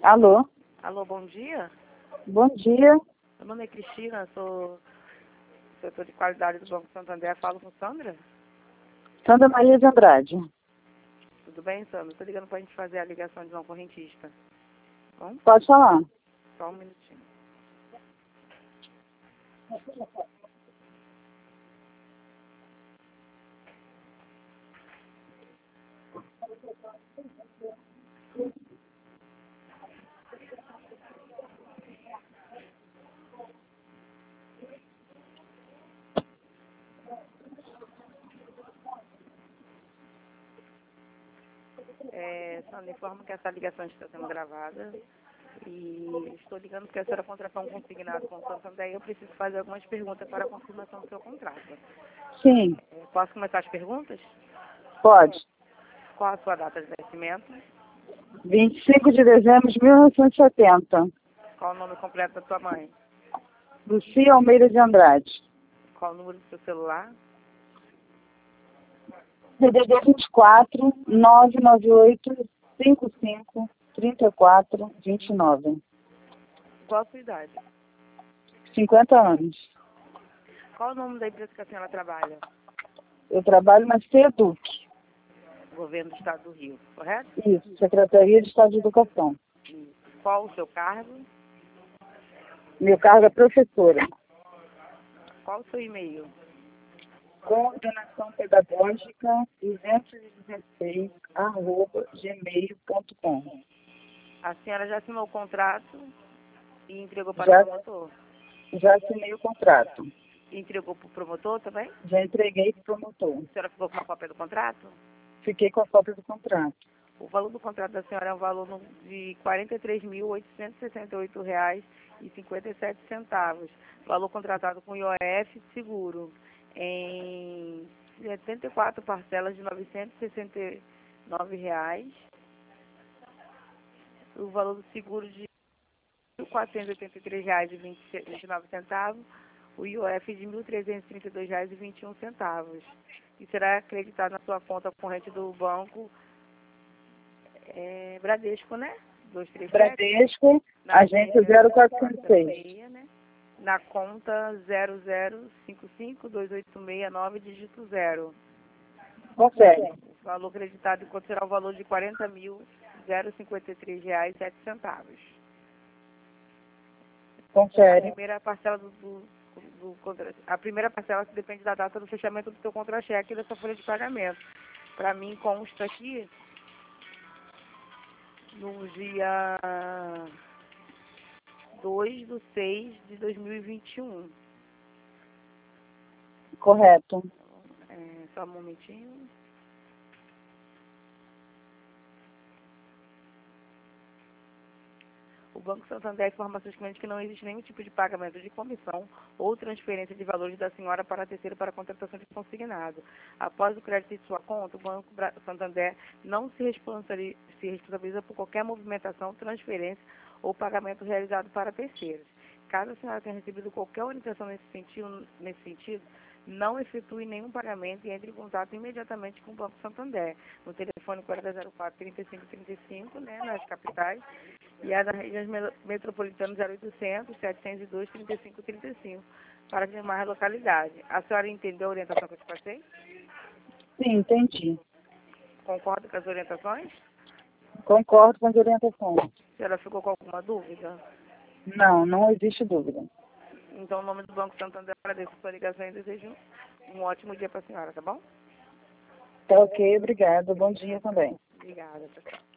Alô? Alô, bom dia. Bom dia. Meu nome é Cristina, sou setor de qualidade do Banco Santander. Falo com Sandra? Sandra Maria de Andrade. Tudo bem, Sandra? Estou ligando para a gente fazer a ligação de uma correntista. Bom? Pode falar. Só um minutinho. Sandra, informo que essa ligação está sendo gravada e estou ligando porque a senhora contratou um consignado com o Santander e eu preciso fazer algumas perguntas para a confirmação do seu contrato. Sim, Posso começar as perguntas? pode. Qual a sua data de nascimento? 25 de dezembro de 1970. Qual o nome completo da sua mãe? Lucia Almeida de Andrade. Qual o número do seu celular? DDD 24 998 55 34 29. Qual a sua idade? 50 anos. Qual o nome da empresa que a senhora trabalha? Eu trabalho na CEDUC. Governo do Estado do Rio, correto? Isso, Secretaria de Estado de Educação. Isso. Qual o seu cargo? Meu cargo é professora. Qual o seu e-mail? Coordenação Pedagógica 216 @gmail.com. A senhora já assinou o contrato e entregou para Já- o promotor? Já assinei o contrato. E entregou para o promotor também? Já entreguei para o promotor. A senhora ficou com uma cópia do contrato? Fiquei com a cópia do contrato. O valor do contrato da senhora é um valor de R$ 43.868,57. Valor contratado com IOF seguro em 74 parcelas de R$ 969. O valor do seguro de R$ 483,29. O IOF de R$ 1.332,21. E será acreditado na sua conta corrente do banco Bradesco, né? 237. Bradesco, Na agência 0406. né? Na conta 0055286 dígito 0. Confere. O valor acreditado enquanto será o valor de R$ 40.053,07. Confere. A primeira parcela que depende da data do fechamento do seu contra-cheque e da sua folha de pagamento. Para mim consta aqui no dia 2/6/2021. Correto. Só um momentinho. O Banco Santander informa aos clientes que não existe nenhum tipo de pagamento de comissão ou transferência de valores da senhora para terceiro para a contratação de consignado. Após o crédito de sua conta, o Banco Santander não se responsabiliza por qualquer movimentação, transferência ou pagamento realizado para terceiros. Caso a senhora tenha recebido qualquer orientação nesse sentido, não efetue nenhum pagamento e entre em contato imediatamente com o Banco Santander, no telefone 4004-3535, né, nas capitais, e a da região metropolitana 0800-702-3535, para demais localidade. A senhora entendeu a orientação que eu te passei? Sim, entendi. Concorda com as orientações? Concordo com as orientações. A senhora ficou com alguma dúvida? Não, não existe dúvida. Então, em nome do Banco Santander, agradeço a sua ligação e desejo um ótimo dia para a senhora, tá bom? Tá ok, obrigada. Bom dia também. Obrigada, pessoal.